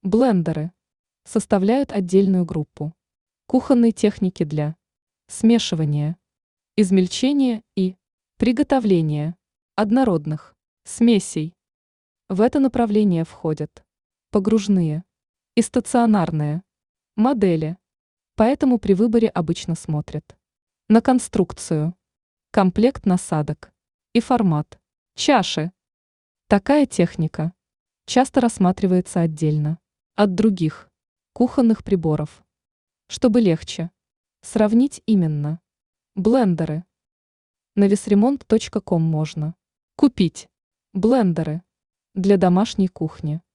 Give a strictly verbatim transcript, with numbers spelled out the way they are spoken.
Блендеры составляют отдельную группу. Кухонные техники для смешивания, измельчения и приготовления однородных смесей. В это направление входят погружные и стационарные модели, поэтому при выборе обычно смотрят на конструкцию, комплект насадок и формат чаши. Такая техника часто рассматривается отдельно от других кухонных приборов, чтобы легче сравнить именно блендеры. На весремонт точка ком можно купить блендеры для домашней кухни.